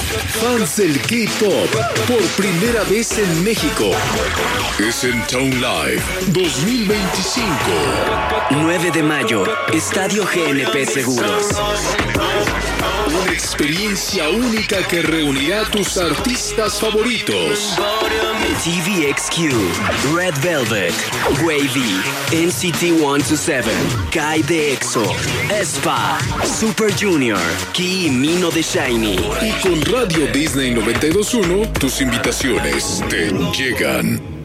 Fans del K-Pop por primera vez en México. Es en Town Live 2025. 9 de mayo, Estadio GNP Seguros. Una experiencia única que reunirá a tus artistas favoritos. TVXQ, Red Velvet, Wavy, NCT 127, Kai de EXO, aespa, Super Junior, Ki y Mino de SHINee. Y con Radio Disney 92.1, tus invitaciones te llegan.